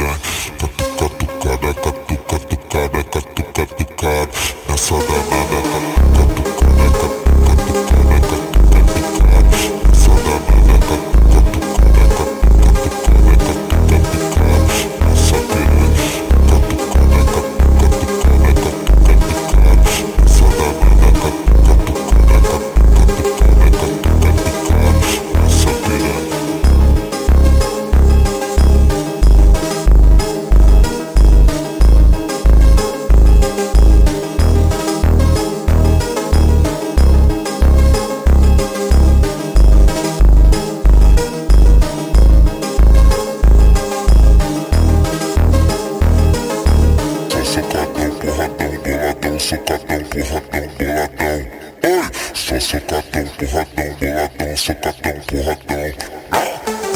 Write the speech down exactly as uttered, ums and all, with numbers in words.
piranha. Catuca, tucada, catuca, tucada, catuca, tucada. Nessa danada, catuca, tucada, catuca, tucada, catuca, tucada. Nessa danada, catuca, tucada, catuca, tucada, catuca, tucada. Nessa piranha. Catucada, catuca, tucada, catuca, tucada. Nessa danada, catuca, tucada, catuca, tucada, catuca, tucada. Nessa piranha. Socadão, porradão, boladão. Oi! Só socadão, porradão, boladão. Socadão, porradão.